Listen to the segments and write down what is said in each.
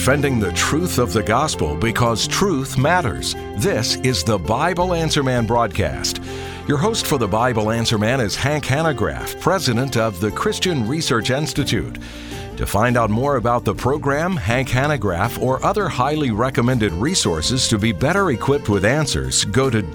defending the truth of the gospel because truth matters. This is the Bible Answer Man broadcast. Your host for the Bible Answer Man is Hank Hanegraaff, president of the Christian Research Institute. To find out more about the program, Hank Hanegraaff, or other highly recommended resources to be better equipped with answers, go to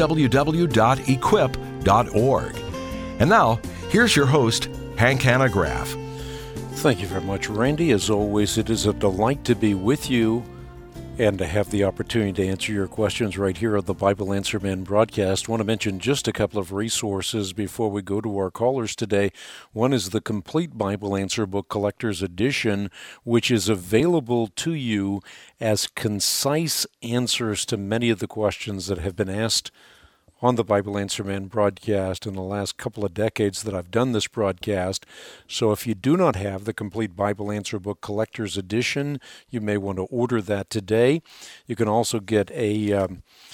www.equip.org. And now, here's your host, Hank Hanegraaff. Thank you very much, Randy. As always, it is a delight to be with you and to have the opportunity to answer your questions right here on the Bible Answer Man broadcast. I want to mention just a couple of resources before we go to our callers today. One is the Complete Bible Answer Book Collector's Edition, which is available to you as concise answers to many of the questions that have been asked on the Bible Answer Man broadcast in the last couple of decades that I've done this broadcast. So if you do not have the Complete Bible Answer Book Collector's Edition, you may want to order that today. You can also get a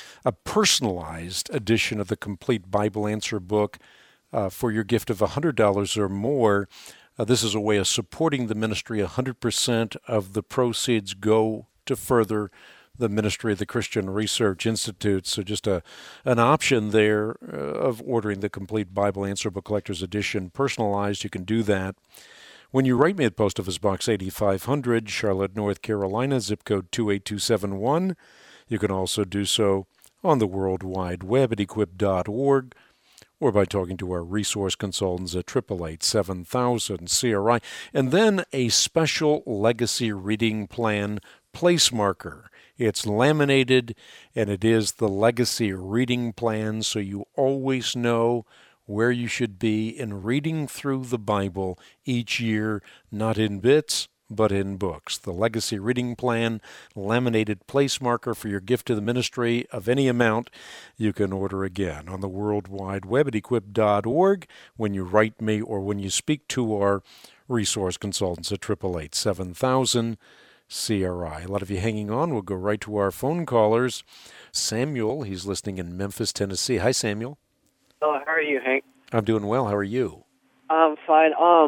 personalized edition of the Complete Bible Answer Book for your gift of $100 or more. This is a way of supporting the ministry. 100% of the proceeds go to further the ministry of the Christian Research Institute. So just an option there of ordering the Complete Bible Answer Book Collector's Edition personalized. You can do that when you write me at Post Office Box 8500, Charlotte, North Carolina, zip code 28271. You can also do so on the World Wide Web at equip.org or by talking to our resource consultants at 888-7000-CRI. And then a special legacy reading plan place marker. It's laminated, and it is the legacy reading plan, so you always know where you should be in reading through the Bible each year, not in bits, but in books. The legacy reading plan, laminated place marker for your gift to the ministry of any amount, you can order again on the World Wide Web at equip.org when you write me or when you speak to our resource consultants at 888-7000. CRI. A lot of you hanging on. We'll go right to our phone callers. Samuel, he's listening in Memphis, Tennessee. Hi, Samuel. Oh, how are you, Hank? I'm doing well. How are you? I'm fine.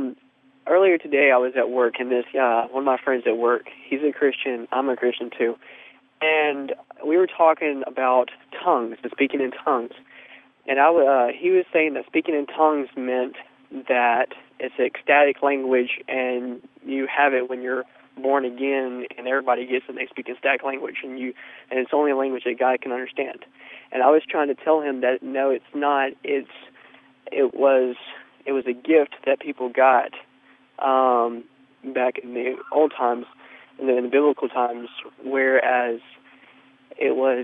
Earlier today I was at work, and one of my friends at work, he's a Christian. I'm a Christian too. And we were talking about tongues, and speaking in tongues. And he was saying that speaking in tongues meant that it's ecstatic language, and you have it when you're born again, and everybody gets it, and they speak in static language, and it's only a language that God can understand. And I was trying to tell him that no, it's not. It was a gift that people got back in the old times, in the biblical times, whereas it was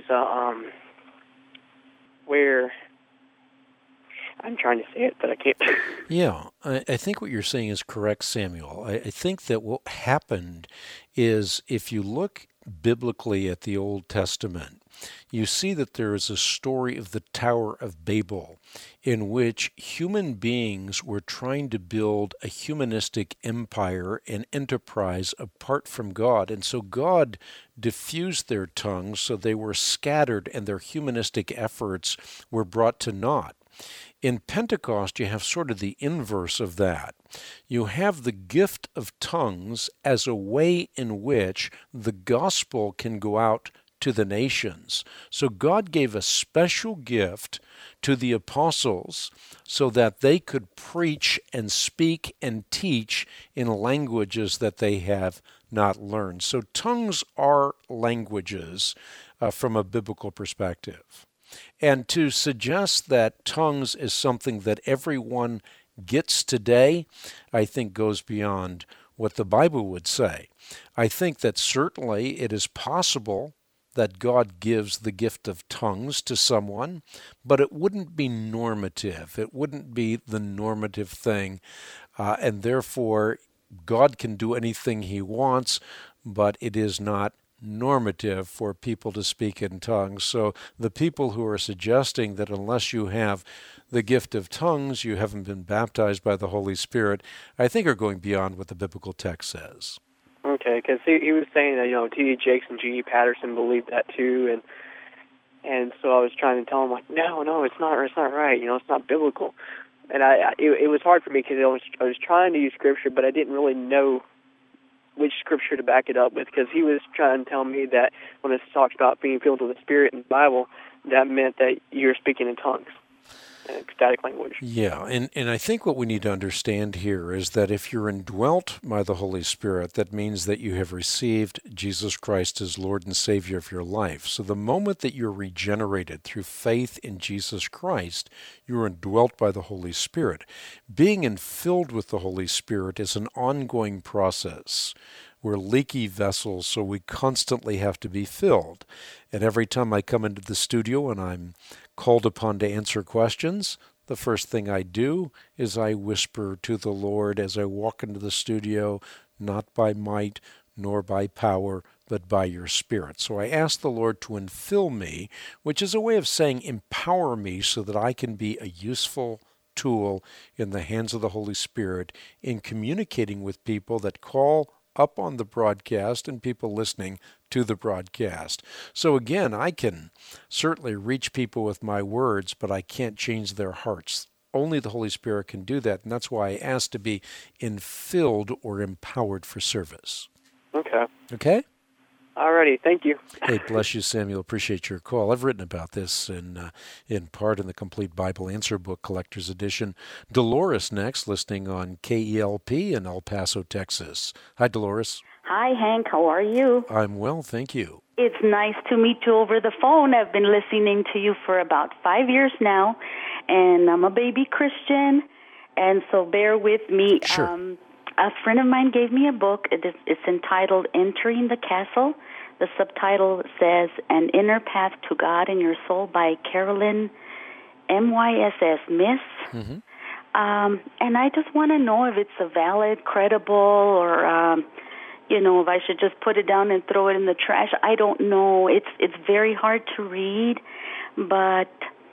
where. I'm trying to say it, but I can't. Yeah, I think what you're saying is correct, Samuel. I think that what happened is if you look biblically at the Old Testament, you see that there is a story of the Tower of Babel in which human beings were trying to build a humanistic empire and enterprise apart from God. And so God diffused their tongues so they were scattered and their humanistic efforts were brought to naught. In Pentecost, you have sort of the inverse of that. You have the gift of tongues as a way in which the gospel can go out to the nations. So God gave a special gift to the apostles so that they could preach and speak and teach in languages that they have not learned. So tongues are languages from a biblical perspective. And to suggest that tongues is something that everyone gets today, I think goes beyond what the Bible would say. I think that certainly it is possible that God gives the gift of tongues to someone, but it wouldn't be normative. It wouldn't be the normative thing, and therefore God can do anything He wants, but it is not normative for people to speak in tongues. So the people who are suggesting that unless you have the gift of tongues, you haven't been baptized by the Holy Spirit, I think are going beyond what the biblical text says. Okay, because he was saying that, T.D. Jakes and G.E. Patterson believed that too, and so I was trying to tell him, like, no, it's not right, it's not biblical. And it was hard for me because I was trying to use Scripture, but I didn't really know which scripture to back it up with, because he was trying to tell me that when it talks about being filled with the Spirit in the Bible, that meant that you're speaking in tongues, ecstatic language. Yeah, and I think what we need to understand here is that if you're indwelt by the Holy Spirit, that means that you have received Jesus Christ as Lord and Savior of your life. So the moment that you're regenerated through faith in Jesus Christ, you're indwelt by the Holy Spirit. Being filled with the Holy Spirit is an ongoing process. We're leaky vessels, so we constantly have to be filled. And every time I come into the studio and I'm called upon to answer questions, the first thing I do is I whisper to the Lord as I walk into the studio, not by might nor by power, but by your Spirit. So I ask the Lord to infill me, which is a way of saying empower me so that I can be a useful tool in the hands of the Holy Spirit in communicating with people that call up on the broadcast and people listening to the broadcast. So again, I can certainly reach people with my words, but I can't change their hearts. Only the Holy Spirit can do that, and that's why I ask to be infilled or empowered for service. Okay. Okay? Alrighty, thank you. Hey, bless you, Samuel. Appreciate your call. I've written about this in part in the Complete Bible Answer Book Collector's Edition. Dolores next, listening on KELP in El Paso, Texas. Hi, Dolores. Hi, Hank. How are you? I'm well, thank you. It's nice to meet you over the phone. I've been listening to you for about 5 years now, and I'm a baby Christian, and so bear with me. Sure. A friend of mine gave me a book. It's entitled Entering the Castle. The subtitle says An Inner Path to God in Your Soul by Carolyn MYSS Miss. Mm-hmm. And I just want to know if it's a valid, credible, or if I should just put it down and throw it in the trash. I don't know. It's very hard to read, but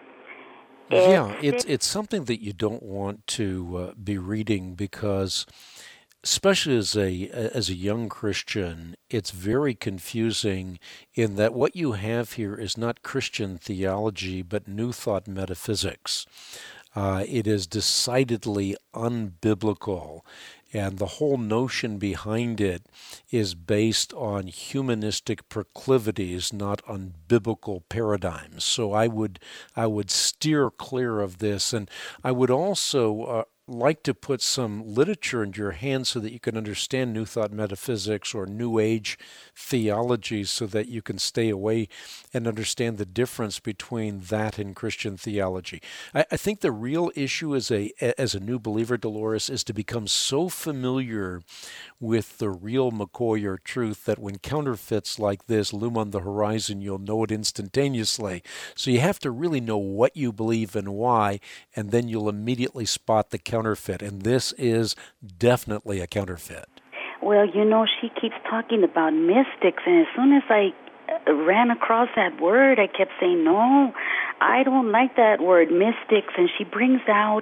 it's something that you don't want to be reading because, especially as a young Christian, it's very confusing in that what you have here is not Christian theology, but New Thought metaphysics. It is decidedly unbiblical, and the whole notion behind it is based on humanistic proclivities, not on biblical paradigms. So I would steer clear of this, and I would also like to put some literature in your hands so that you can understand New Thought metaphysics or New Age theology so that you can stay away and understand the difference between that and Christian theology. I think the real issue as a new believer, Dolores, is to become so familiar with the real McCoy or truth that when counterfeits like this loom on the horizon, you'll know it instantaneously. So you have to really know what you believe and why, and then you'll immediately spot the counterfeit, and this is definitely a counterfeit. Well, she keeps talking about mystics, and as soon as I ran across that word, I kept saying, no, I don't like that word, mystics, and she brings out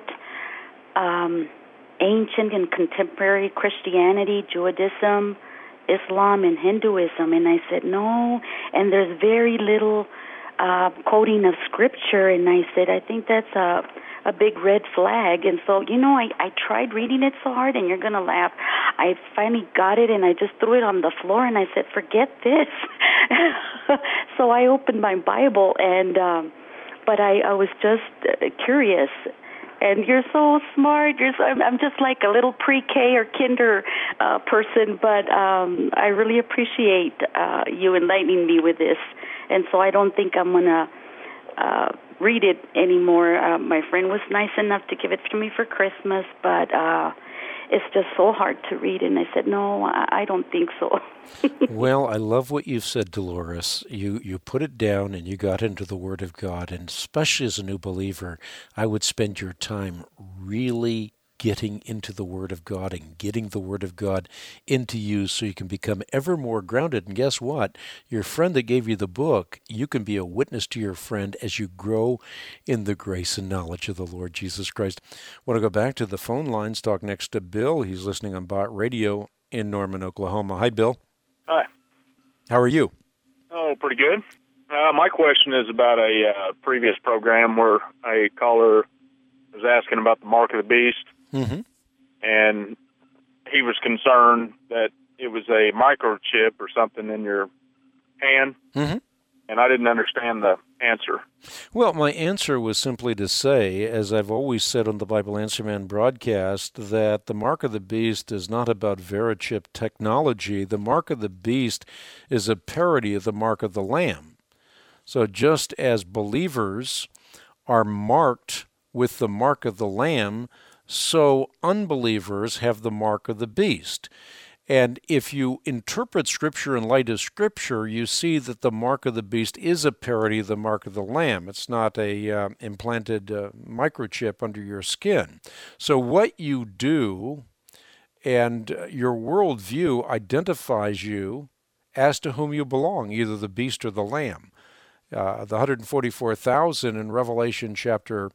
ancient and contemporary Christianity, Judaism, Islam, and Hinduism, and I said, no, and there's very little quoting of Scripture, and I said, I think that's a big red flag. And so, I tried reading it so hard, and you're going to laugh. I finally got it, and I just threw it on the floor, and I said, forget this. So I opened my Bible, and but I was just curious. And you're so smart. I'm just like a little pre-K or kinder person, but I really appreciate you enlightening me with this. And so I don't think I'm going to read it anymore. My friend was nice enough to give it to me for Christmas, but it's just so hard to read. And I said, no, I don't think so. Well, I love what you've said, Dolores. You put it down and you got into the Word of God, and especially as a new believer, I would spend your time really getting into the Word of God and getting the Word of God into you so you can become ever more grounded. And guess what? Your friend that gave you the book, you can be a witness to your friend as you grow in the grace and knowledge of the Lord Jesus Christ. I want to go back to the phone lines, talk next to Bill. He's listening on Bott Radio in Norman, Oklahoma. Hi, Bill. Hi. How are you? Oh, pretty good. My question is about a previous program where a caller was asking about the mark of the beast. Mm-hmm. And he was concerned that it was a microchip or something in your hand, and I didn't understand the answer. Well, my answer was simply to say, as I've always said on the Bible Answer Man broadcast, that the mark of the beast is not about Verichip technology. The mark of the beast is a parody of the mark of the Lamb. So just as believers are marked with the mark of the Lamb, so unbelievers have the mark of the beast. And if you interpret Scripture in light of Scripture, you see that the mark of the beast is a parody of the mark of the Lamb. It's not a implanted microchip under your skin. So what you do and your worldview identifies you as to whom you belong, either the beast or the Lamb. The 144,000 in Revelation chapter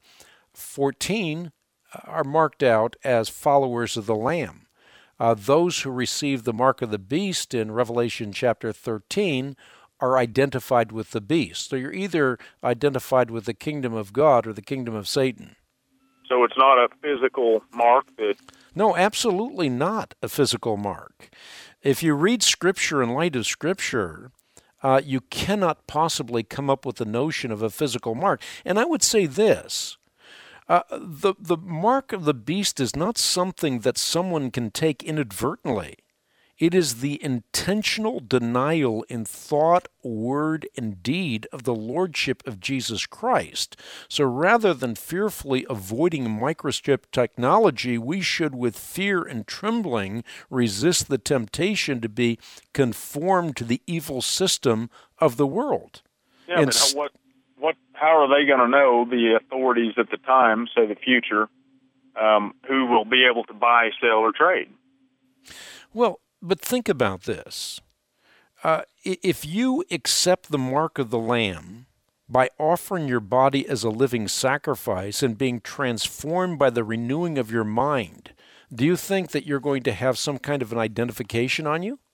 14 are marked out as followers of the Lamb. Those who receive the mark of the beast in Revelation chapter 13 are identified with the beast. So you're either identified with the kingdom of God or the kingdom of Satan. So it's not a physical mark that... No, absolutely not a physical mark. If you read Scripture in light of Scripture, you cannot possibly come up with the notion of a physical mark. And I would say this. The mark of the beast is not something that someone can take inadvertently. It is the intentional denial in thought, word, and deed of the lordship of Jesus Christ. So rather than fearfully avoiding microchip technology, we should, with fear and trembling, resist the temptation to be conformed to the evil system of the world. Yeah, but how are they going to know, the authorities at the time, say the future, who will be able to buy, sell, or trade? Well, but think about this. If you accept the mark of the Lamb by offering your body as a living sacrifice and being transformed by the renewing of your mind, do you think that you're going to have some kind of an identification on you?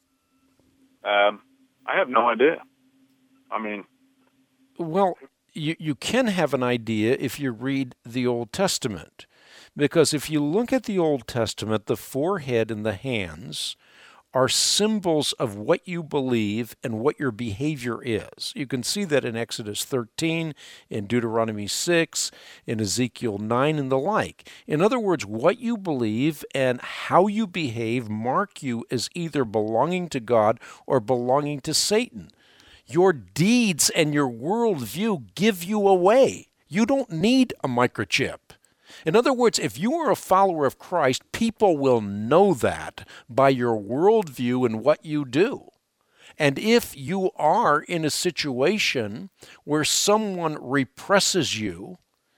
I have no idea. I mean... Well, you can have an idea if you read the Old Testament. Because if you look at the Old Testament, the forehead and the hands are symbols of what you believe and what your behavior is. You can see that in Exodus 13, in Deuteronomy 6, in Ezekiel 9, and the like. In other words, what you believe and how you behave mark you as either belonging to God or belonging to Satan. Your deeds and your worldview give you away. You don't need a microchip. In other words, if you are a follower of Christ, people will know that by your worldview and what you do. And if you are in a situation where someone represses you,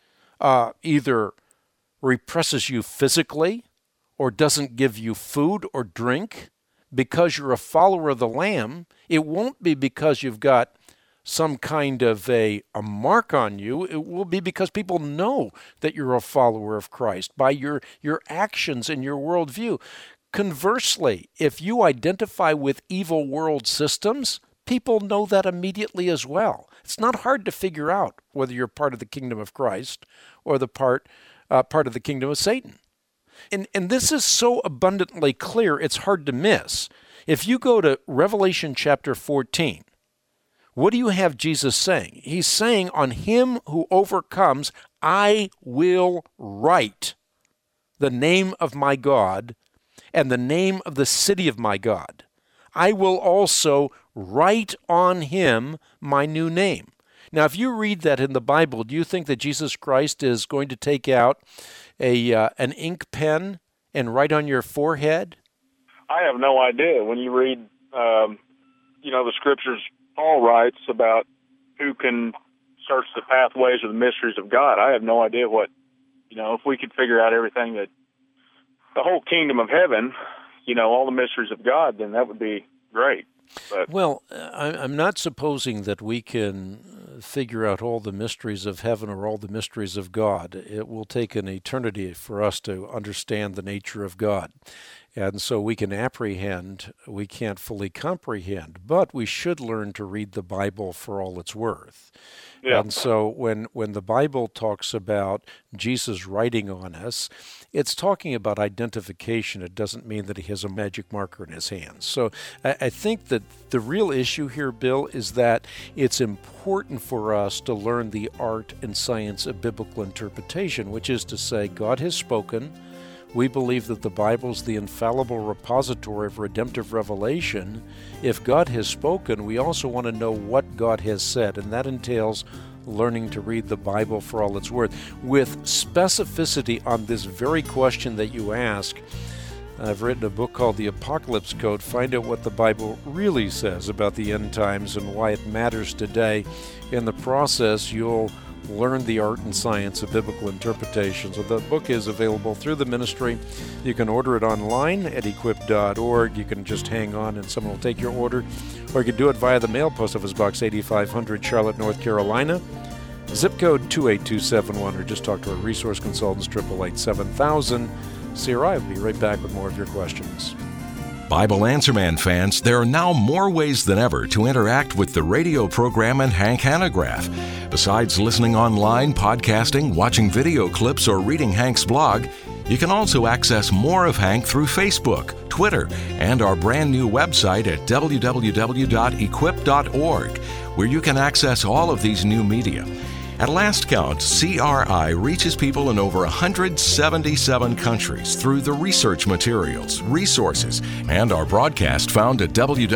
either represses you physically or doesn't give you food or drink, because you're a follower of the Lamb, it won't be because you've got some kind of a mark on you. It will be because people know that you're a follower of Christ by your actions and your worldview. Conversely, if you identify with evil world systems, people know that immediately as well. It's not hard to figure out whether you're part of the kingdom of Christ or the part of the kingdom of Satan. And this is so abundantly clear, it's hard to miss. If you go to Revelation chapter 14, what do you have Jesus saying? He's saying, on him who overcomes, I will write the name of my God and the name of the city of my God. I will also write on him my new name. Now, if you read that in the Bible, do you think that Jesus Christ is going to take out an ink pen and write on your forehead? I have no idea. When you read, the scriptures, Paul writes about who can search the pathways of the mysteries of God. I have no idea if we could figure out everything that the whole kingdom of heaven, all the mysteries of God, then that would be great. But, well, I'm not supposing that we can figure out all the mysteries of heaven or all the mysteries of God. It will take an eternity for us to understand the nature of God. And so we can apprehend, we can't fully comprehend, but we should learn to read the Bible for all it's worth. Yeah. And so when the Bible talks about Jesus writing on us, it's talking about identification. It doesn't mean that he has a magic marker in his hands. So I think that the real issue here, Bill, is that it's important for us to learn the art and science of biblical interpretation, which is to say God has spoken. We believe that the Bible is the infallible repository of redemptive revelation. If God has spoken, we also want to know what God has said, and that entails learning to read the Bible for all it's worth. With specificity on this very question that you ask, I've written a book called The Apocalypse Code. Find out what the Bible really says about the end times and why it matters today. In the process, you'll learn the art and science of biblical interpretation. So the book is available through the ministry. You can order it online at equip.org. You can just hang on and someone will take your order. Or you can do it via the mail, Post Office Box 8500, Charlotte, North Carolina, zip code 28271, or just talk to our resource consultants, 888-7000. CRI will be right back with more of your questions. Bible Answer Man fans, there are now more ways than ever to interact with the radio program and Hank Hanegraaff. Besides listening online, podcasting, watching video clips, or reading Hank's blog, you can also access more of Hank through Facebook, Twitter, and our brand new website at www.equip.org, where you can access all of these new media. At last count, CRI reaches people in over 177 countries through the research materials, resources, and our broadcast found at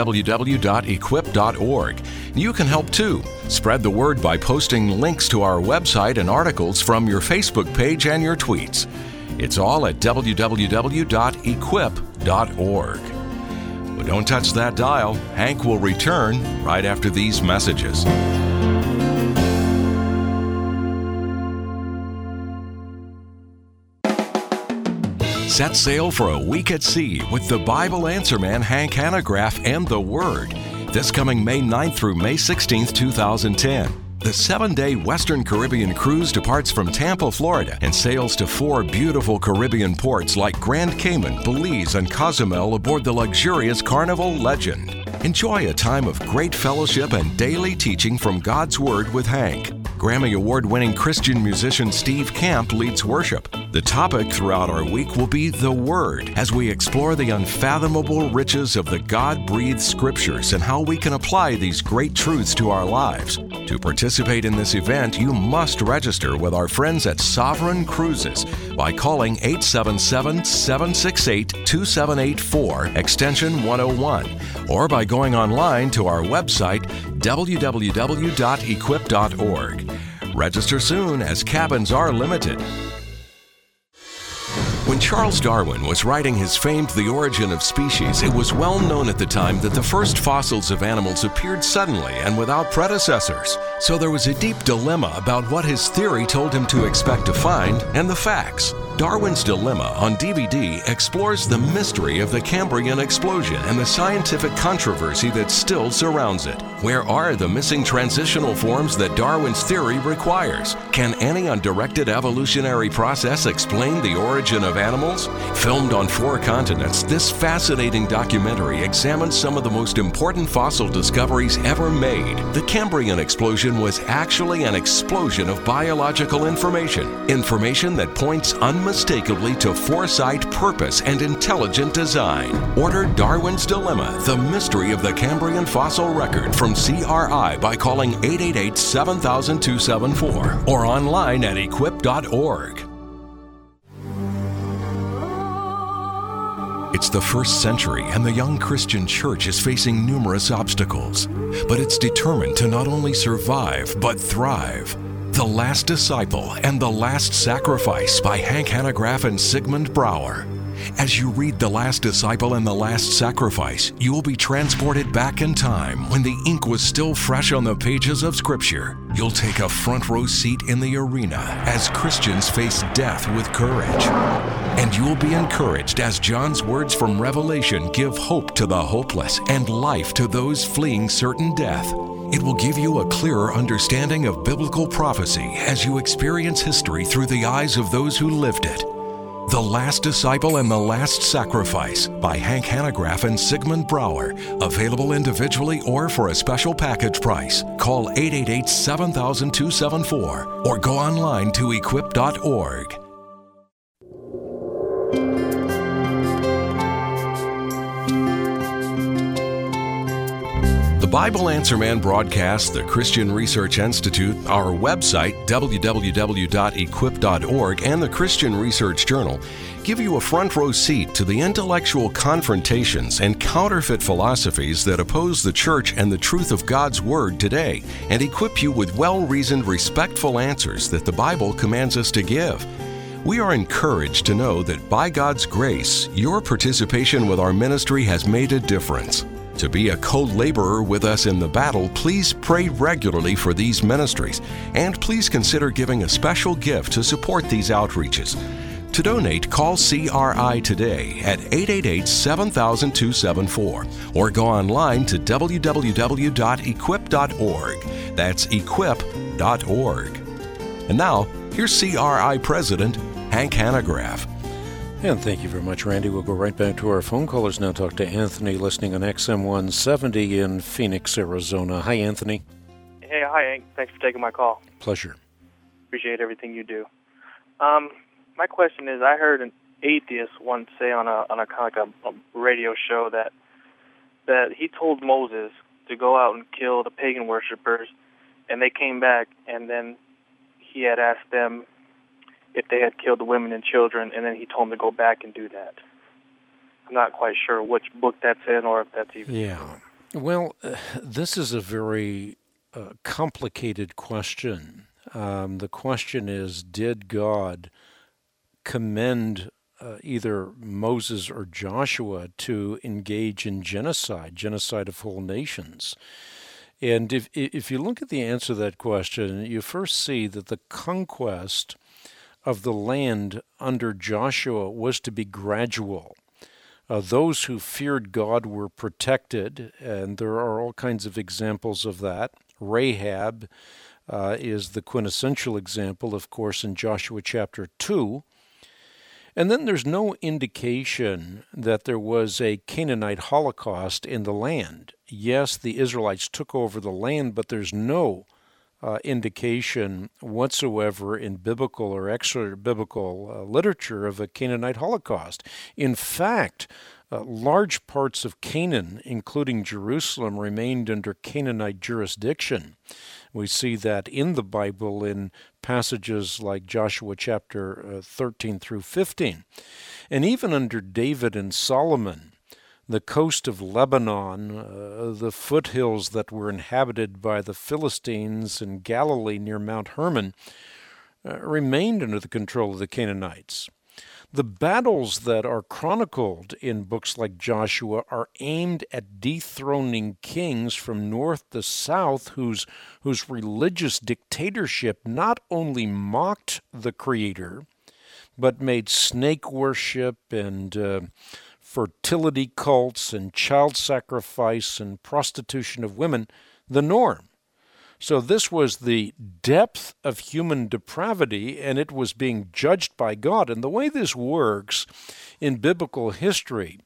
www.equip.org. You can help too. Spread the word by posting links to our website and articles from your Facebook page and your tweets. It's all at www.equip.org. But don't touch that dial. Hank will return right after these messages. Set sail for a week at sea with the Bible Answer Man, Hank Hanegraaff, and the Word. This coming May 9th through May 16th, 2010. The 7-day Western Caribbean cruise departs from Tampa, Florida, and sails to 4 beautiful Caribbean ports like Grand Cayman, Belize, and Cozumel aboard the luxurious Carnival Legend. Enjoy a time of great fellowship and daily teaching from God's Word with Hank. Grammy Award-winning Christian musician Steve Camp leads worship. The topic throughout our week will be the Word, as we explore the unfathomable riches of the God-breathed Scriptures and how we can apply these great truths to our lives. To participate in this event, you must register with our friends at Sovereign Cruises by calling 877-768-2784, extension 101, or by going online to our website, www.equip.org. Register soon, as cabins are limited. When Charles Darwin was writing his famed The Origin of Species, it was well known at the time that the first fossils of animals appeared suddenly and without predecessors. So there was a deep dilemma about what his theory told him to expect to find and the facts. Darwin's Dilemma on DVD explores the mystery of the Cambrian explosion and the scientific controversy that still surrounds it. Where are the missing transitional forms that Darwin's theory requires? Can any undirected evolutionary process explain the origin of animals? Filmed on 4 continents, this fascinating documentary examines some of the most important fossil discoveries ever made. The Cambrian explosion was actually an explosion of biological information that points unmistakably to foresight, purpose, and intelligent design. Order Darwin's Dilemma, The Mystery of the Cambrian Fossil Record from CRI by calling 888-7000-274 or online at equip.org. It's the 1st century, and the young Christian church is facing numerous obstacles, but it's determined to not only survive, but thrive. The Last Disciple and the Last Sacrifice by Hank Hanegraaff and Sigmund Brouwer. As you read The Last Disciple and the Last Sacrifice, you will be transported back in time when the ink was still fresh on the pages of Scripture. You'll take a front row seat in the arena as Christians face death with courage. And you will be encouraged as John's words from Revelation give hope to the hopeless and life to those fleeing certain death. It will give you a clearer understanding of biblical prophecy as you experience history through the eyes of those who lived it. The Last Disciple and the Last Sacrifice by Hank Hanegraaff and Sigmund Brouwer. Available individually or for a special package price. Call 888-7000-274 or go online to equip.org. The Bible Answer Man broadcast, the Christian Research Institute, our website, www.equip.org, and the Christian Research Journal give you a front row seat to the intellectual confrontations and counterfeit philosophies that oppose the church and the truth of God's Word today, and equip you with well-reasoned, respectful answers that the Bible commands us to give. We are encouraged to know that by God's grace, your participation with our ministry has made a difference. To be a co-laborer with us in the battle, please pray regularly for these ministries, and please consider giving a special gift to support these outreaches. To donate, call CRI today at 888-7000-274 or go online to www.equip.org. That's equip.org. And now, here's CRI President Hank Hanegraaff. And thank you very much, Randy. We'll go right back to our phone callers now. Talk to Anthony, listening on XM 170 in Phoenix, Arizona. Hi, Anthony. Hey, hi, Hank. Thanks for taking my call. Pleasure. Appreciate everything you do. My question is, I heard an atheist once say on a kind of like a radio show that he told Moses to go out and kill the pagan worshipers, and they came back, and then he had asked them if they had killed the women and children, and then he told them to go back and do that. I'm not quite sure which book that's in or if that's even... Yeah. Well, this is a very complicated question. The question is, did God commend either Moses or Joshua to engage in genocide of whole nations? And if you look at the answer to that question, you first see that the conquest of the land under Joshua was to be gradual. Those who feared God were protected, and there are all kinds of examples of that. Rahab is the quintessential example, of course, in Joshua chapter 2. And then there's no indication that there was a Canaanite Holocaust in the land. Yes, the Israelites took over the land, but there's no indication whatsoever in biblical or extra-biblical literature of a Canaanite Holocaust. In fact, large parts of Canaan, including Jerusalem, remained under Canaanite jurisdiction. We see that in the Bible in passages like Joshua chapter 13 through 15. And even under David and Solomon, the coast of Lebanon, the foothills that were inhabited by the Philistines in Galilee near Mount Hermon, remained under the control of the Canaanites. The battles that are chronicled in books like Joshua are aimed at dethroning kings from north to south whose religious dictatorship not only mocked the Creator, but made snake worship and fertility cults and child sacrifice and prostitution of women the norm. So this was the depth of human depravity, and it was being judged by God. And the way this works in biblical history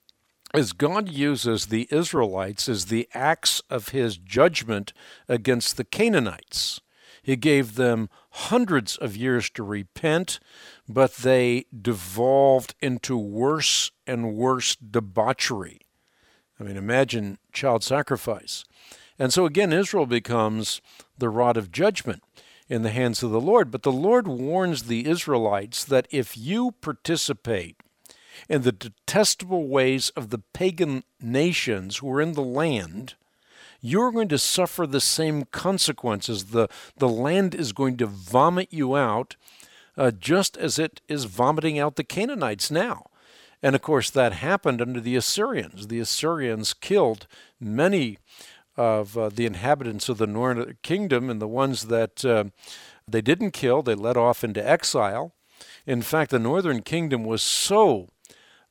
is God uses the Israelites as the axe of his judgment against the Canaanites. He gave them hundreds of years to repent, but they devolved into worse and worse debauchery. I mean, imagine child sacrifice. And so again, Israel becomes the rod of judgment in the hands of the Lord. But the Lord warns the Israelites that if you participate in the detestable ways of the pagan nations who are in the land, you're going to suffer the same consequences. The land is going to vomit you out just as it is vomiting out the Canaanites now. And of course, that happened under the Assyrians. The Assyrians killed many of the inhabitants of the northern kingdom, and the ones that they didn't kill, they led off into exile. In fact, the northern kingdom was so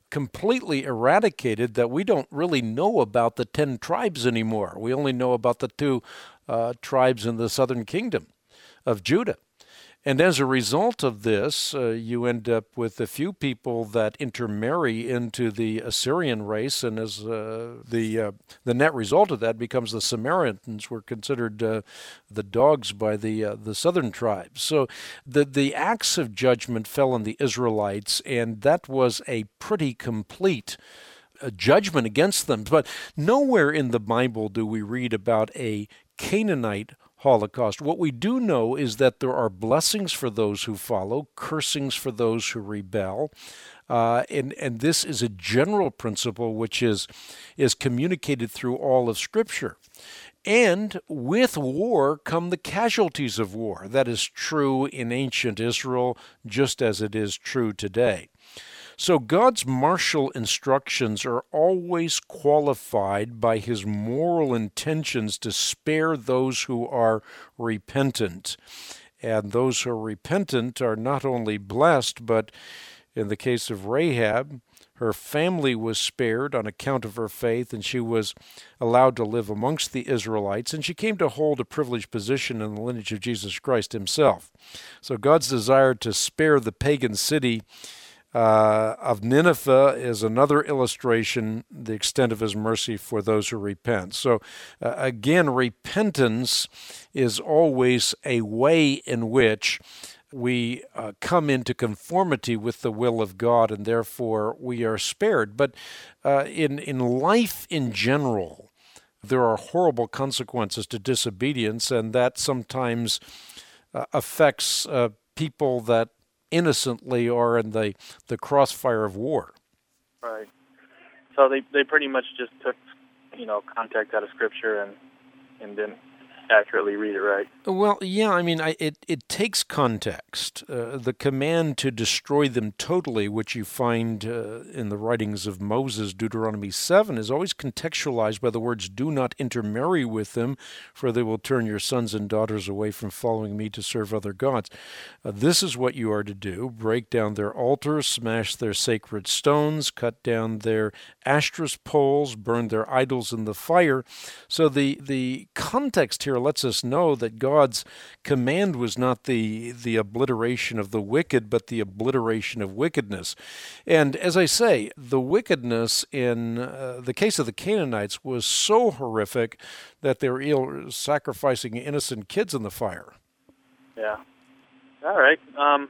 completely eradicated that we don't really know about the 10 tribes anymore. We only know about the 2 tribes in the southern kingdom of Judah. And as a result of this, you end up with a few people that intermarry into the Assyrian race, and as the net result of that becomes the Samaritans were considered the dogs by the southern tribes. So the axe of judgment fell on the Israelites, and that was a pretty complete judgment against them. But nowhere in the Bible do we read about a Canaanite Holocaust. What we do know is that there are blessings for those who follow, cursings for those who rebel, and this is a general principle which is communicated through all of Scripture. And with war come the casualties of war. That is true in ancient Israel, just as it is true today. So God's martial instructions are always qualified by his moral intentions to spare those who are repentant. And those who are repentant are not only blessed, but in the case of Rahab, her family was spared on account of her faith, and she was allowed to live amongst the Israelites, and she came to hold a privileged position in the lineage of Jesus Christ himself. So God's desire to spare the pagan city of Nineveh is another illustration, the extent of his mercy for those who repent. So again, repentance is always a way in which we come into conformity with the will of God, and therefore we are spared. But in life in general, there are horrible consequences to disobedience, and that sometimes affects people that innocently are in the crossfire of war. Right. So they pretty much just took, context out of Scripture and didn't accurately read it right. Well, yeah, I mean, it takes context. The command to destroy them totally, which you find in the writings of Moses, Deuteronomy 7, is always contextualized by the words, "Do not intermarry with them, for they will turn your sons and daughters away from following me to serve other gods." This is what you are to do: break down their altars, smash their sacred stones, cut down their Ashtoreth poles, burn their idols in the fire. So the context here lets us know that God's command was not the obliteration of the wicked, but the obliteration of wickedness. And as I say, the wickedness in the case of the Canaanites was so horrific that they were sacrificing innocent kids in the fire. Yeah. All right.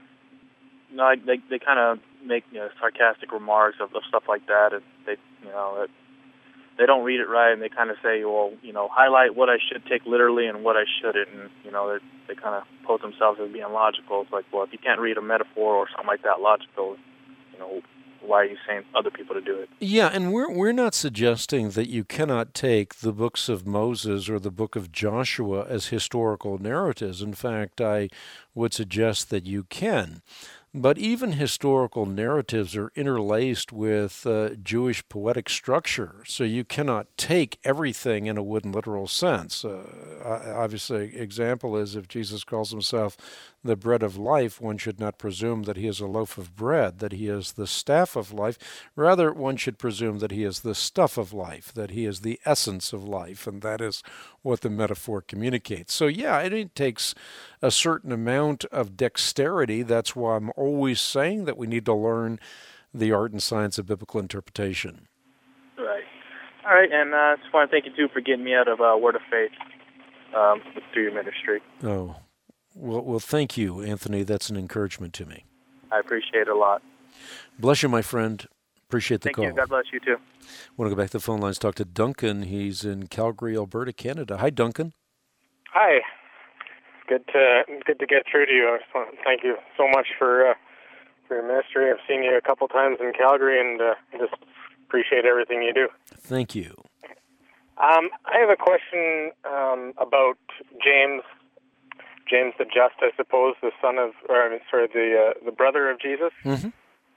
They kind of make sarcastic remarks of stuff like that, and they don't read it right, and they kind of say, well, highlight what I should take literally and what I shouldn't, and they kind of pose themselves as being logical. It's like, well, if you can't read a metaphor or something like that logical, why are you saying other people to do it? Yeah, and we're not suggesting that you cannot take the books of Moses or the book of Joshua as historical narratives. In fact, I would suggest that you can. But even historical narratives are interlaced with Jewish poetic structure, so you cannot take everything in a wooden literal sense. Obviously, example is if Jesus calls himself the bread of life, one should not presume that he is a loaf of bread, that he is the staff of life. Rather, one should presume that he is the stuff of life, that he is the essence of life, and that is what the metaphor communicates. So yeah, it takes a certain amount of dexterity. That's why I'm always saying that we need to learn the art and science of biblical interpretation. Right. All right, and I just want to thank you, too, for getting me out of Word of Faith through your ministry. Oh, well, thank you, Anthony. That's an encouragement to me. I appreciate it a lot. Bless you, my friend. Appreciate the call. Thank you. God bless you, too. I want to go back to the phone lines, talk to Duncan. He's in Calgary, Alberta, Canada. Hi, Duncan. Hi. Good to get through to you. I just want to thank you so much for your ministry. I've seen you a couple times in Calgary, and I just appreciate everything you do. Thank you. I have a question about James the Just, I suppose, the brother of Jesus. Mm-hmm.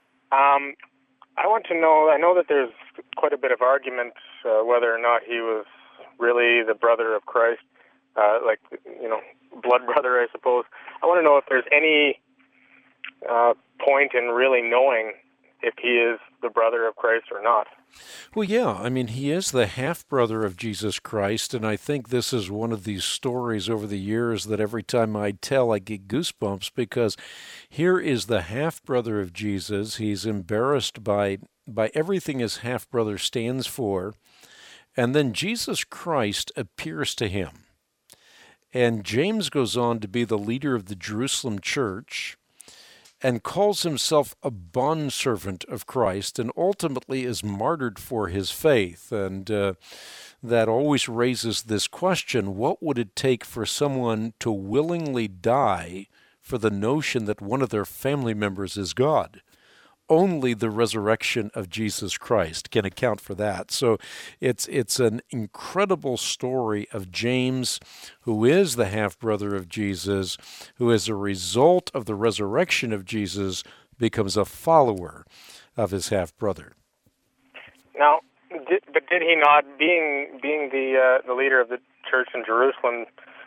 I want to know, I know that there's quite a bit of argument whether or not he was really the brother of Christ, blood brother, I suppose. I want to know if there's any point in really knowing if he is the brother of Christ or not. Well, yeah, I mean, he is the half-brother of Jesus Christ, and I think this is one of these stories over the years that every time I tell, I get goosebumps, because here is the half-brother of Jesus. He's embarrassed by everything his half-brother stands for, and then Jesus Christ appears to him. And James goes on to be the leader of the Jerusalem church and calls himself a bondservant of Christ, and ultimately is martyred for his faith. And that always raises this question: what would it take for someone to willingly die for the notion that one of their family members is God? Only the resurrection of Jesus Christ can account for that. So it's an incredible story of James, who is the half-brother of Jesus, who as a result of the resurrection of Jesus becomes a follower of his half-brother. Now, did he not, being the leader of the church in Jerusalem,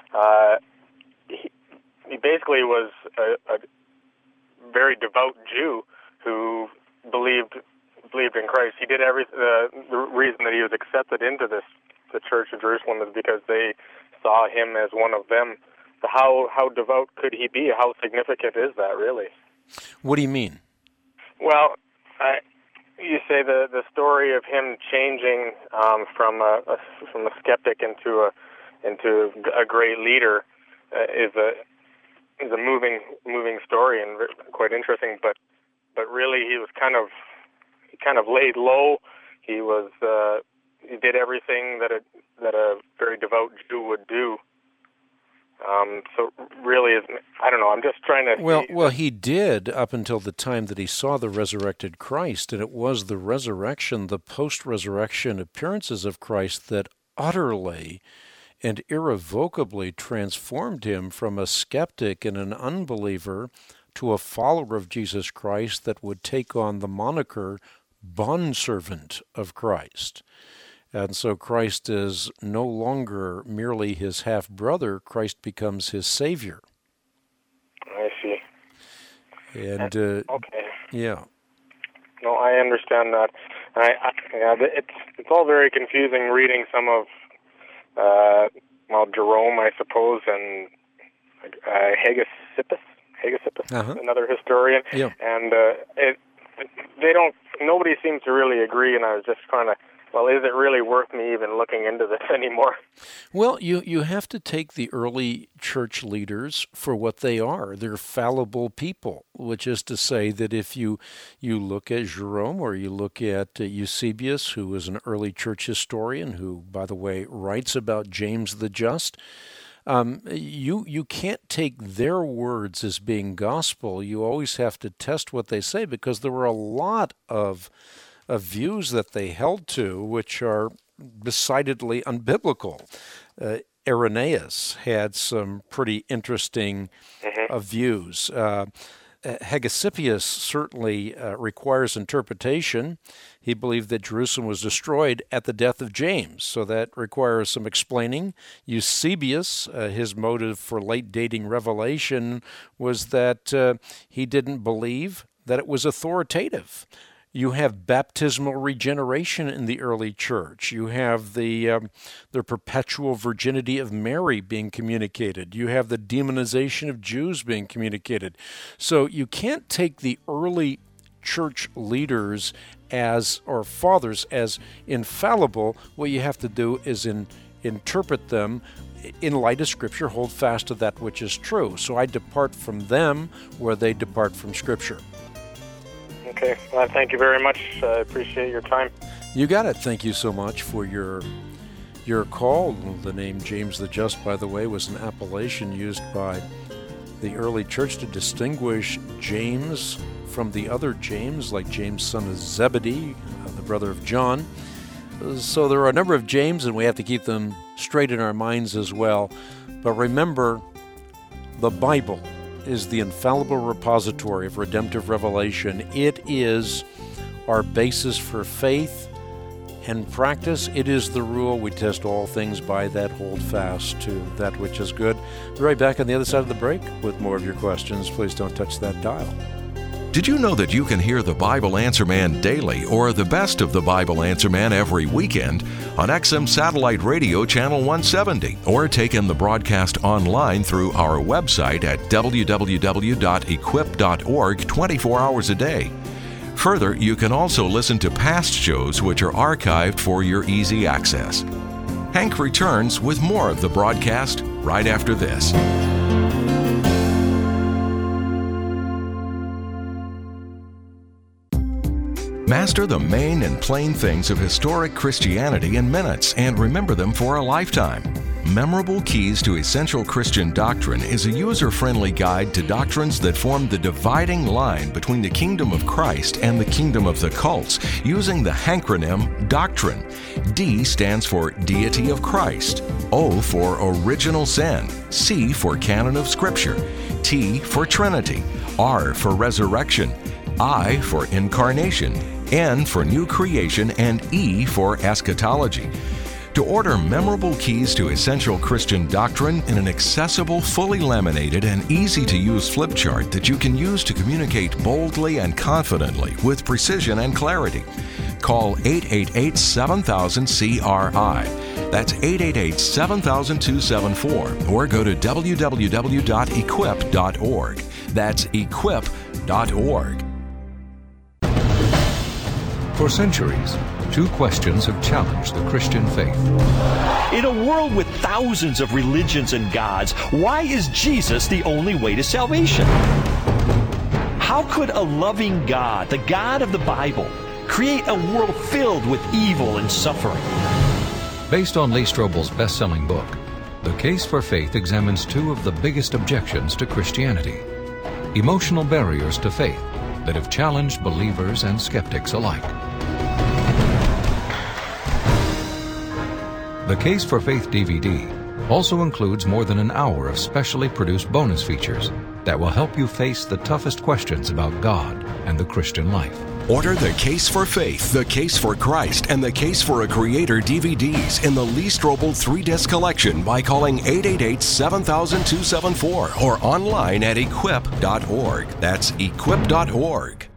he basically was a very devout Jew who believed in Christ. He did the reason that he was accepted into the church of Jerusalem is because they saw him as one of them. So how devout could he be? How significant is that, really? What do you mean? Well, you say the story of him changing from a skeptic into a great leader is a moving story and quite interesting. But really, he kind of laid low. He did everything that a very devout Jew would do. So really, I don't know. I'm just trying to. Well, he did up until the time that he saw the resurrected Christ, and it was the resurrection, the post-resurrection appearances of Christ that utterly and irrevocably transformed him from a skeptic and an unbeliever to a follower of Jesus Christ that would take on the moniker bondservant of Christ. And so Christ is no longer merely his half-brother. Christ becomes his Savior. I see. And okay. Yeah. No, I understand that. It's all very confusing reading some of Jerome, I suppose, and Hegesippus, another historian, yeah. And nobody seems to really agree. And I was just trying to, is it really worth me even looking into this anymore? Well, you have to take the early church leaders for what they are. They're fallible people, which is to say that if you look at Jerome or you look at Eusebius, who was an early church historian, who, by the way, writes about James the Just, you can't take their words as being gospel. You always have to test what they say, because there were a lot of views that they held to which are decidedly unbiblical. Irenaeus had some pretty interesting views. Hegesippus certainly requires interpretation. He believed that Jerusalem was destroyed at the death of James, so that requires some explaining. Eusebius, his motive for late dating Revelation was that he didn't believe that it was authoritative. You have baptismal regeneration in the early church. You have the perpetual virginity of Mary being communicated. You have the demonization of Jews being communicated. So you can't take the early church leaders or fathers as infallible. What you have to do is interpret them in light of Scripture, hold fast to that which is true. So I depart from them where they depart from Scripture. Okay. Well, thank you very much. I appreciate your time. You got it. Thank you so much for your call. The name James the Just, by the way, was an appellation used by the early church to distinguish James from the other James, like James, son of Zebedee, the brother of John. So there are a number of James, and we have to keep them straight in our minds as well. But remember, the Bible is the infallible repository of redemptive revelation. It is our basis for faith and practice. It is the rule. We test all things by that, hold fast to that which is good. We'll be right back on the other side of the break with more of your questions. Please don't touch that dial. Did you know that you can hear the Bible Answer Man daily or the best of the Bible Answer Man every weekend on XM Satellite Radio Channel 170, or take in the broadcast online through our website at www.equip.org 24 hours a day. Further, you can also listen to past shows which are archived for your easy access. Hank returns with more of the broadcast right after this. Master the main and plain things of historic Christianity in minutes and remember them for a lifetime. Memorable Keys to Essential Christian Doctrine is a user-friendly guide to doctrines that form the dividing line between the kingdom of Christ and the kingdom of the cults, using the hankronym Doctrine. D stands for Deity of Christ, O for Original Sin, C for Canon of Scripture, T for Trinity, R for Resurrection, I for Incarnation, N for New Creation, and E for Eschatology. To order Memorable Keys to Essential Christian Doctrine in an accessible, fully laminated, and easy-to-use flip chart that you can use to communicate boldly and confidently with precision and clarity, call 888-7000-CRI. That's 888-7000-274, or go to www.equip.org. That's equip.org. For centuries, two questions have challenged the Christian faith. In a world with thousands of religions and gods, why is Jesus the only way to salvation? How could a loving God, the God of the Bible, create a world filled with evil and suffering? Based on Lee Strobel's best-selling book, The Case for Faith examines two of the biggest objections to Christianity, emotional barriers to faith that have challenged believers and skeptics alike. The Case for Faith DVD also includes more than an hour of specially produced bonus features that will help you face the toughest questions about God and the Christian life. Order The Case for Faith, The Case for Christ, and The Case for a Creator DVDs in the Lee Strobel 3-disc collection by calling 888-7000-274 or online at equip.org. That's equip.org.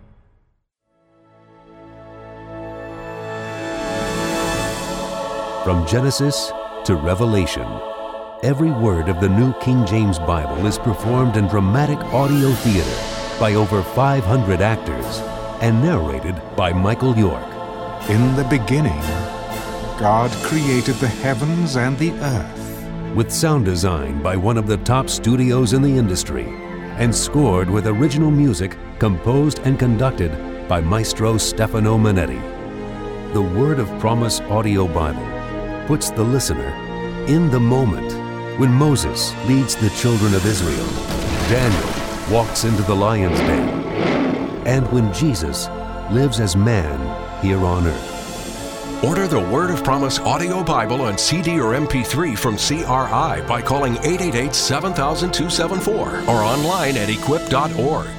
From Genesis to Revelation, every word of the New King James Bible is performed in dramatic audio theater by over 500 actors and narrated by Michael York. In the beginning, God created the heavens and the earth. With sound design by one of the top studios in the industry and scored with original music composed and conducted by Maestro Stefano Manetti. The Word of Promise Audio Bible puts the listener in the moment when Moses leads the children of Israel, Daniel walks into the lion's den, and when Jesus lives as man here on earth. Order the Word of Promise Audio Bible on CD or MP3 from CRI by calling 888-7000-274 or online at equip.org.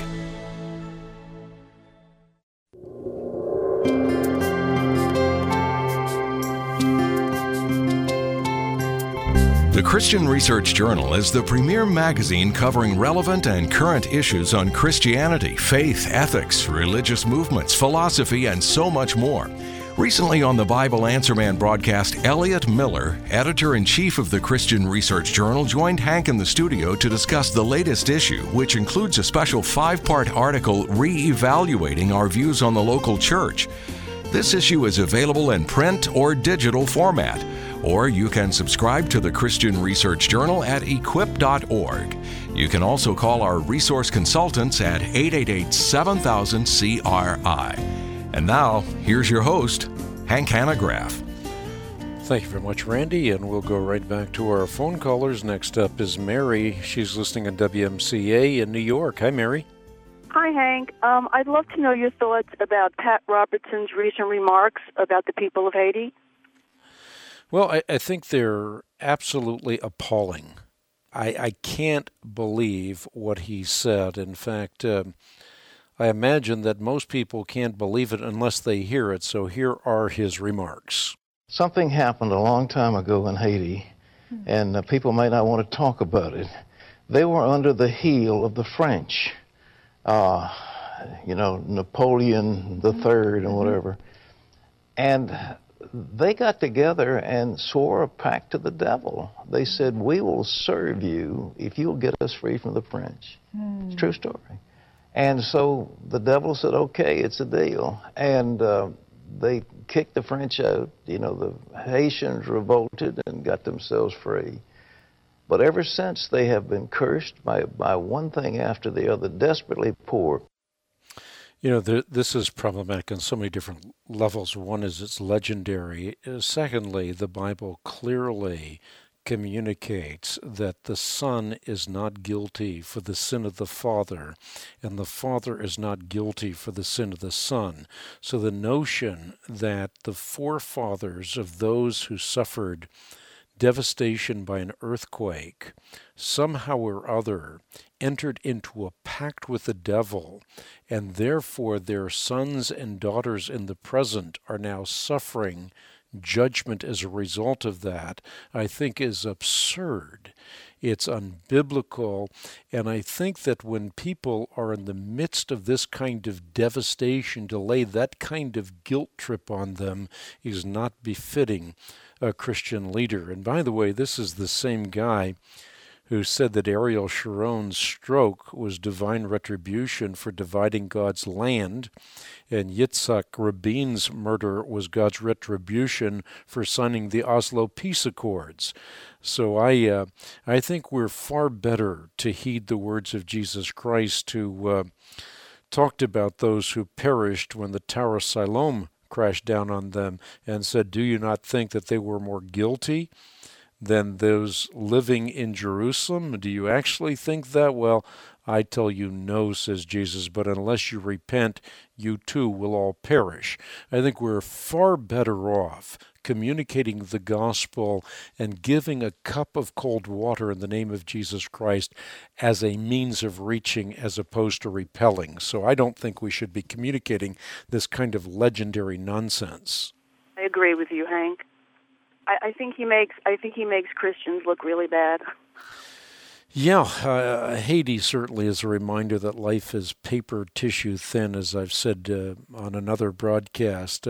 The Christian Research Journal is the premier magazine covering relevant and current issues on Christianity, faith, ethics, religious movements, philosophy, and so much more. Recently on the Bible Answer Man broadcast, Elliot Miller, editor-in-chief of the Christian Research Journal, joined Hank in the studio to discuss the latest issue, which includes a special 5-part article re-evaluating our views on the local church. This issue is available in print or digital format, or you can subscribe to the Christian Research Journal at equip.org. You can also call our resource consultants at 888-7000-CRI. And now, here's your host, Hank Hanegraaff. Thank you very much, Randy, and we'll go right back to our phone callers. Next up is Mary. She's listening on WMCA in New York. Hi, Mary. Hi, Hank. I'd love to know your thoughts about Pat Robertson's recent remarks about the people of Haiti. Well, I think they're absolutely appalling. I can't believe what he said. In fact, I imagine that most people can't believe it unless they hear it, so here are his remarks. Something happened a long time ago in Haiti, and people may not want to talk about it. They were under the heel of the French. Napoleon III and whatever. And they got together and swore a pact to the devil. They said, we will serve you if you'll get us free from the French. It's a true story. And so the devil said, okay, it's a deal. And they kicked the French out. The Haitians revolted and got themselves free. But ever since, they have been cursed by one thing after the other, desperately poor. This is problematic on so many different levels. One is it's legendary. Secondly, the Bible clearly communicates that the Son is not guilty for the sin of the Father, and the Father is not guilty for the sin of the Son. So the notion that the forefathers of those who suffered devastation by an earthquake somehow or other entered into a pact with the devil, and therefore their sons and daughters in the present are now suffering judgment as a result of that, I think is absurd. It's unbiblical, and I think that when people are in the midst of this kind of devastation, to lay that kind of guilt trip on them is not befitting a Christian leader. And by the way, this is the same guy who said that Ariel Sharon's stroke was divine retribution for dividing God's land, and Yitzhak Rabin's murder was God's retribution for signing the Oslo Peace Accords. So I think we're far better to heed the words of Jesus Christ, who talked about those who perished when the Tower of Siloam crashed down on them, and said, do you not think that they were more guilty than those living in Jerusalem? Do you actually think that? Well, I tell you no, says Jesus, but unless you repent, you too will all perish. I think we're far better off communicating the gospel and giving a cup of cold water in the name of Jesus Christ as a means of reaching as opposed to repelling. So I don't think we should be communicating this kind of legendary nonsense. I agree with you, Hank. I think he makes Christians look really bad. Yeah, Haiti certainly is a reminder that life is paper tissue thin, as I've said on another broadcast.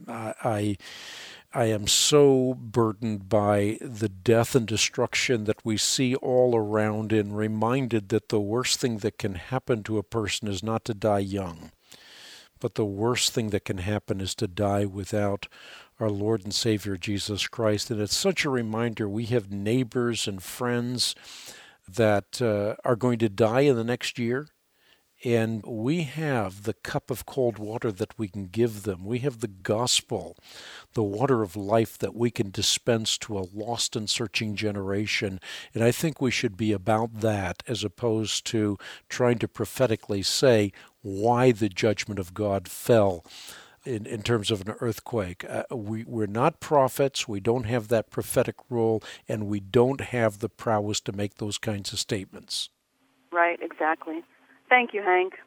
I am so burdened by the death and destruction that we see all around, and reminded that the worst thing that can happen to a person is not to die young, but the worst thing that can happen is to die without our Lord and Savior Jesus Christ. And it's such a reminder. We have neighbors and friends that are going to die in the next year, and we have the cup of cold water that we can give them. We have the gospel, the water of life that we can dispense to a lost and searching generation. And I think we should be about that, as opposed to trying to prophetically say why the judgment of God fell in terms of an earthquake. We're not prophets. We don't have that prophetic role, and we don't have the prowess to make those kinds of statements. Right, exactly. Thank you, Hank.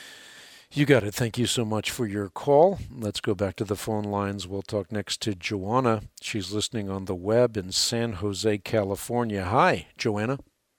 You got it. Thank you so much for your call. Let's go back to the phone lines. We'll talk next to Joanna. She's listening on the web in San Jose, California. Hi, Joanna.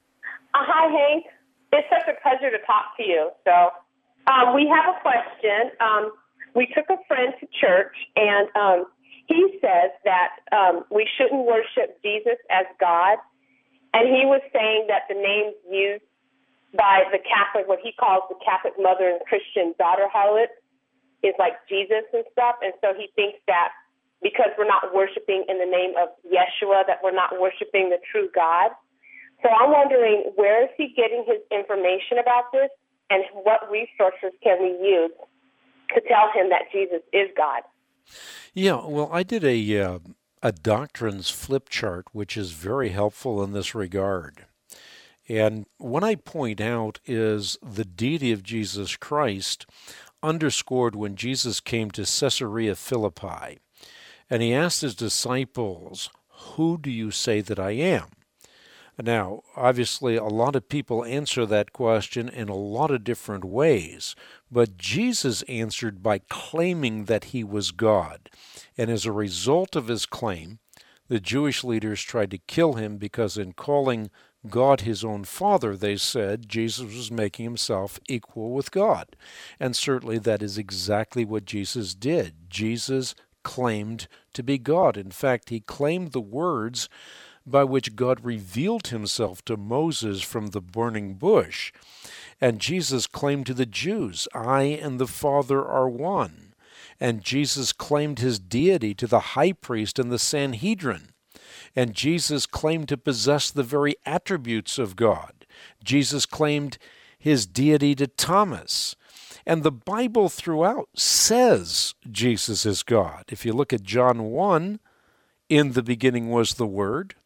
Hi, Hank. It's such a pleasure to talk to you. So we have a question. We took a friend to church, and he says that we shouldn't worship Jesus as God. And he was saying that the names used by the Catholic, what he calls the Catholic mother and Christian daughter harlot, is like Jesus and stuff. And so he thinks that because we're not worshiping in the name of Yeshua, that we're not worshiping the true God. So I'm wondering, where is he getting his information about this, and what resources can we use to tell him that Jesus is God? Yeah, well, I did a doctrines flip chart, which is very helpful in this regard. And what I point out is the deity of Jesus Christ underscored when Jesus came to Caesarea Philippi. And he asked his disciples, "Who do you say that I am?" Now, obviously, a lot of people answer that question in a lot of different ways, but Jesus answered by claiming that he was God. And as a result of his claim, the Jewish leaders tried to kill him because in calling God his own Father, they said, Jesus was making himself equal with God. And certainly that is exactly what Jesus did. Jesus claimed to be God. In fact, he claimed the words by which God revealed himself to Moses from the burning bush. And Jesus claimed to the Jews, I and the Father are one. And Jesus claimed his deity to the high priest and the Sanhedrin. And Jesus claimed to possess the very attributes of God. Jesus claimed his deity to Thomas. And the Bible throughout says Jesus is God. If you look at John 1, in the beginning was the Word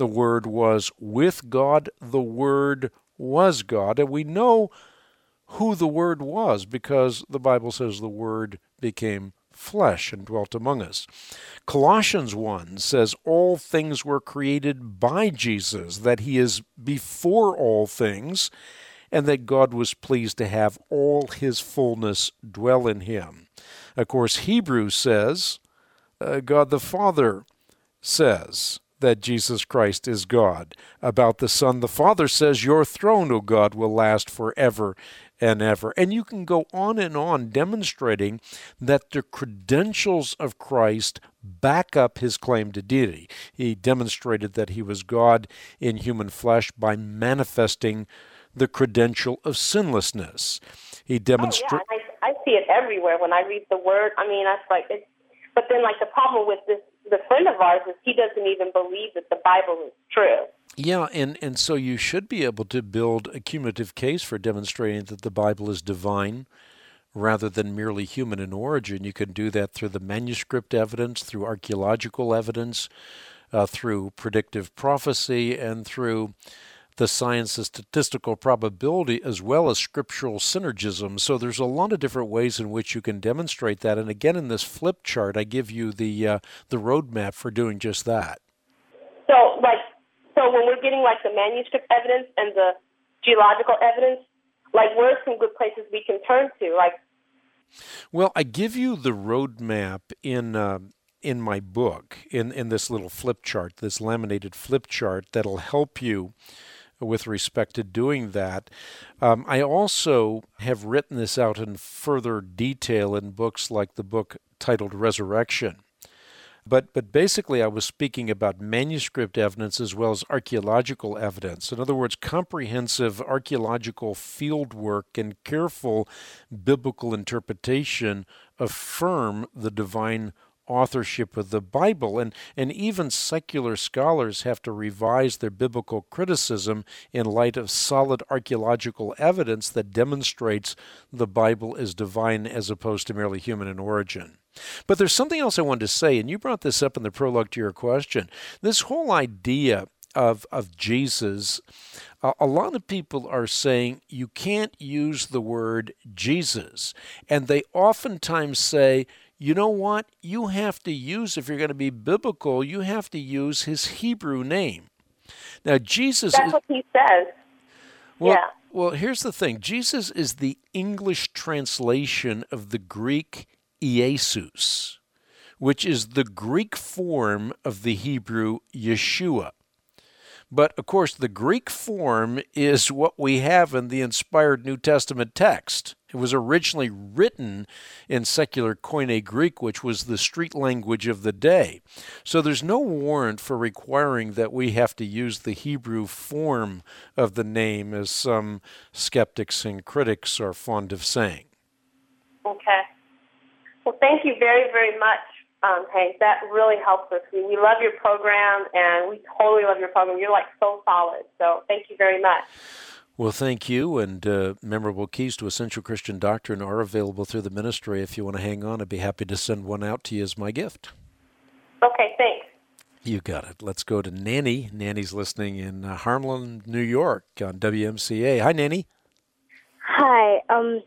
was with God, the Word was God. And we know who the Word was because the Bible says the Word became flesh and dwelt among us. Colossians 1 says all things were created by Jesus, that he is before all things, and that God was pleased to have all his fullness dwell in him. Of course, Hebrews says, God the Father says that Jesus Christ is God. About the Son, the Father says, your throne, O God, will last forever and ever. And you can go on demonstrating that the credentials of Christ back up his claim to deity. He demonstrated that he was God in human flesh by manifesting the credential of sinlessness. He demonstrated... Oh, yeah, I see it everywhere when I read the Word. I mean, that's like... But then, like, the problem with the friend of ours is he doesn't even believe that the Bible is true. Yeah, and so you should be able to build a cumulative case for demonstrating that the Bible is divine rather than merely human in origin. You can do that through the manuscript evidence, through archaeological evidence, through predictive prophecy, and through the science of statistical probability, as well as scriptural synergism. So there's a lot of different ways in which you can demonstrate that. And again, in this flip chart, I give you the roadmap for doing just that. So when we're getting like the manuscript evidence and the geological evidence, like where's some good places we can turn to? Well, I give you the roadmap in my book, in this little flip chart, this laminated flip chart that'll help you with respect to doing that. I also have written this out in further detail in books like the book titled Resurrection. But basically I was speaking about manuscript evidence as well as archaeological evidence. In other words, comprehensive archaeological field work and careful biblical interpretation affirm the divine authorship of the Bible, and even secular scholars have to revise their biblical criticism in light of solid archaeological evidence that demonstrates the Bible is divine as opposed to merely human in origin. But there's something else I wanted to say, and you brought this up in the prologue to your question. This whole idea of Jesus, a lot of people are saying you can't use the word Jesus, and they oftentimes say, you know what? You have to use, if you're going to be biblical, you have to use his Hebrew name. Now, Jesus... That's what he says. Well, here's the thing. Jesus is the English translation of the Greek Iesus, which is the Greek form of the Hebrew Yeshua. But, of course, the Greek form is what we have in the inspired New Testament text. It was originally written in secular Koine Greek, which was the street language of the day. So there's no warrant for requiring that we have to use the Hebrew form of the name, as some skeptics and critics are fond of saying. Okay. Well, thank you very, very much, Hank. That really helps us. We love your program, and we totally love your program. You're like so solid. So thank you very much. Well, thank you, and memorable keys to Essential Christian Doctrine are available through the ministry. If you want to hang on, I'd be happy to send one out to you as my gift. Okay, thanks. You got it. Let's go to Nanny. Nanny's listening in Harlem, New York on WMCA. Hi, Nanny. Hi.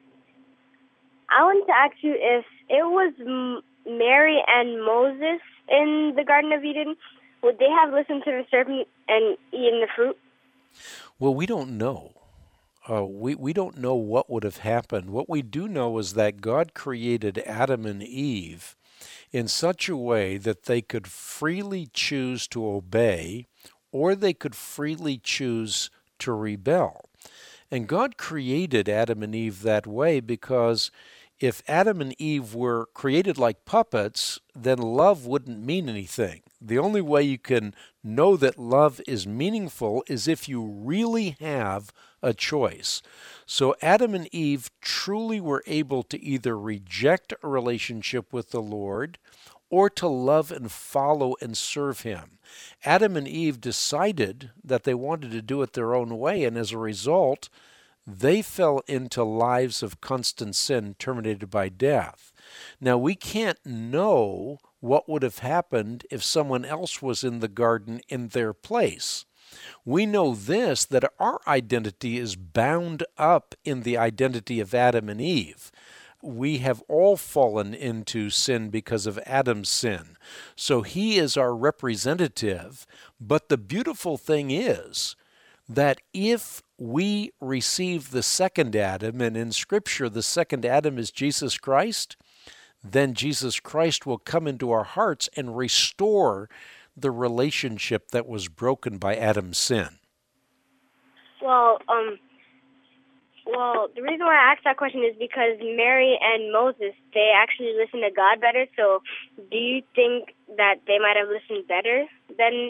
I wanted to ask you if it was Mary and Moses in the Garden of Eden, would they have listened to the serpent and eaten the fruit? Well, we don't know. We don't know what would have happened. What we do know is that God created Adam and Eve in such a way that they could freely choose to obey or they could freely choose to rebel. And God created Adam and Eve that way because if Adam and Eve were created like puppets, then love wouldn't mean anything. The only way you can know that love is meaningful is if you really have a choice. So Adam and Eve truly were able to either reject a relationship with the Lord or to love and follow and serve Him. Adam and Eve decided that they wanted to do it their own way, and as a result, they fell into lives of constant sin terminated by death. Now, we can't know what would have happened if someone else was in the garden in their place. We know this, that our identity is bound up in the identity of Adam and Eve. We have all fallen into sin because of Adam's sin. So he is our representative. But the beautiful thing is that if we receive the second Adam, and in Scripture the second Adam is Jesus Christ, then Jesus Christ will come into our hearts and restore the relationship that was broken by Adam's sin. Well, the reason why I asked that question is because Mary and Moses, they actually listened to God better. So do you think that they might have listened better than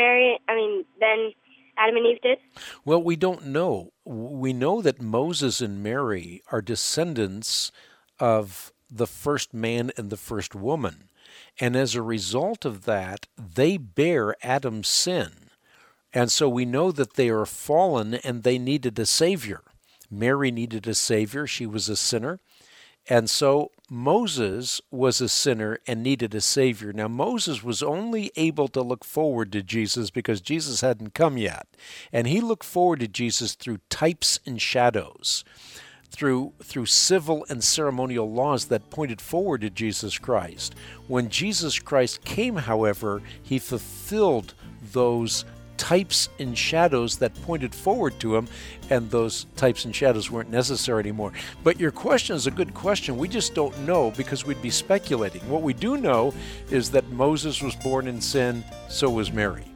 than Adam and Eve did? Well, we don't know. We know that Moses and Mary are descendants of the first man and the first woman. And as a result of that, they bear Adam's sin. And so we know that they are fallen and they needed a Savior. Mary needed a Savior. She was a sinner. And so Moses was a sinner and needed a Savior. Now, Moses was only able to look forward to Jesus because Jesus hadn't come yet. And he looked forward to Jesus through types and shadows, through civil and ceremonial laws that pointed forward to Jesus Christ. When Jesus Christ came, however, he fulfilled those types and shadows that pointed forward to him, and those types and shadows weren't necessary anymore. But your question is a good question. We just don't know because we'd be speculating. What we do know is that Moses was born in sin, so was Mary.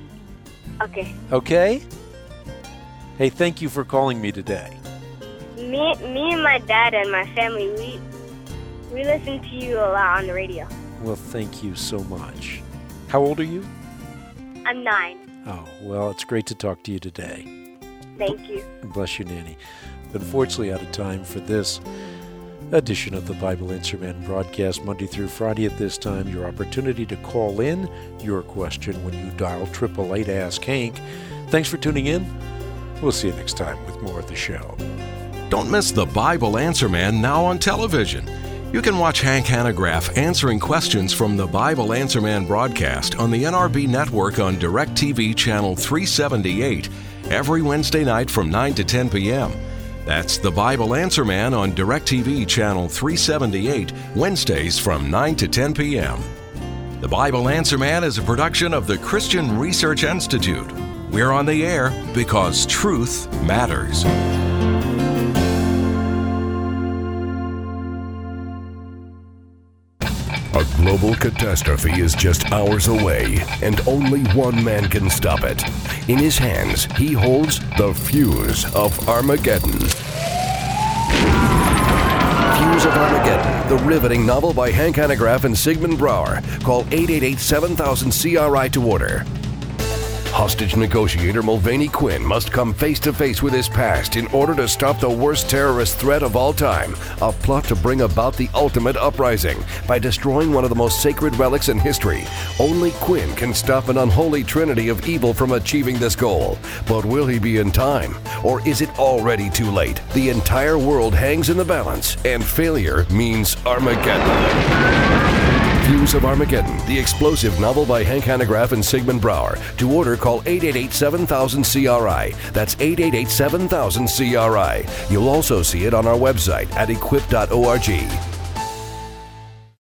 Okay. Okay? Hey, thank you for calling me today. Me and my dad and my family, we listen to you a lot on the radio. Well, thank you so much. How old are you? I'm 9. Oh, well, it's great to talk to you today. Thank you. Bless you, Nanny. Unfortunately, out of time for this edition of the Bible Answer Man broadcast, Monday through Friday at this time. Your opportunity to call in your question when you dial 888-ASK-HANK. Thanks for tuning in. We'll see you next time with more of the show. Don't miss the Bible Answer Man now on television. You can watch Hank Hanegraaff answering questions from the Bible Answer Man broadcast on the NRB network on DirecTV channel 378 every Wednesday night from 9 to 10 p.m. That's the Bible Answer Man on DirecTV channel 378 Wednesdays from 9 to 10 p.m. The Bible Answer Man is a production of the Christian Research Institute. We're on the air because truth matters. A global catastrophe is just hours away, and only one man can stop it. In his hands, he holds the fuse of Armageddon. Fuse of Armageddon, the riveting novel by Hank Hanegraaff and Sigmund Brouwer. Call 888-7000-CRI to order. Hostage negotiator Mulvaney Quinn must come face-to-face with his past in order to stop the worst terrorist threat of all time, a plot to bring about the ultimate uprising by destroying one of the most sacred relics in history. Only Quinn can stop an unholy trinity of evil from achieving this goal. But will he be in time? Or is it already too late? The entire world hangs in the balance, and failure means Armageddon. Fuse of Armageddon, the explosive novel by Hank Hanegraaff and Sigmund Brouwer. To order, call 888-7000-CRI. That's 888-7000-CRI. You'll also see it on our website at equip.org.